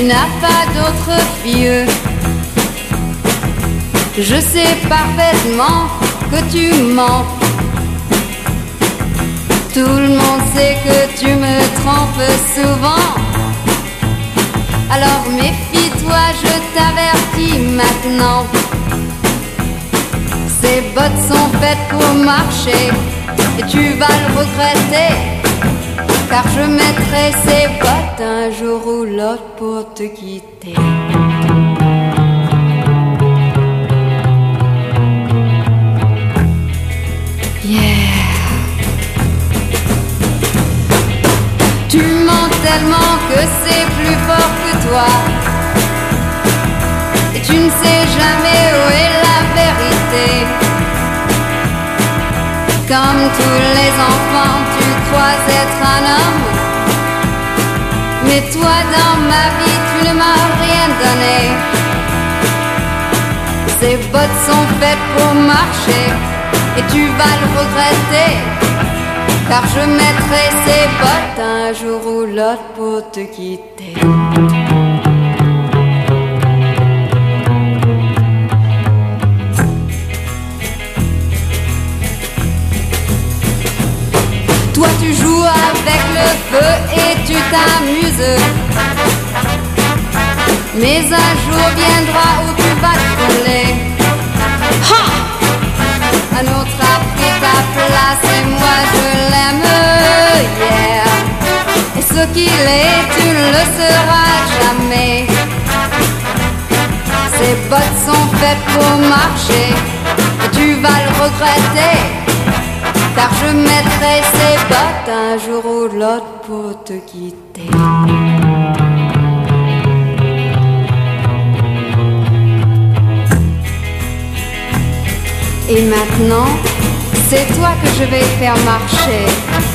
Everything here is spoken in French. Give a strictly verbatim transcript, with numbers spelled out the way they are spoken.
tu n'as pas d'autre vieux. Je sais parfaitement que tu mens. Tout le monde sait que tu me trompes souvent. Alors méfie-toi, je t'avertis maintenant. Ces bottes sont faites pour marcher et tu vas le regretter. Car je mettrai ces bottes un jour ou l'autre pour te quitter. Yeah. Tu mens tellement que c'est plus fort que toi. Et tu ne sais jamais où est la vérité. Comme tous les enfants, tu crois être un homme. Mais toi, dans ma vie, tu ne m'as rien donné. Ces bottes sont faites pour marcher et tu vas le regretter. Car je mettrai ces bottes un jour ou l'autre pour te quitter. Toi tu joues avec le feu et tu t'amuses. Mais un jour viendra où tu vas te brûler. Ha! Un autre a pris ta place et moi je l'aime, yeah. Et ce qu'il est, tu ne le seras jamais. Ces bottes sont faites pour marcher et tu vas le regretter. Car je mettrai ces bottes un jour ou l'autre pour te quitter. Et maintenant, c'est toi que je vais faire marcher.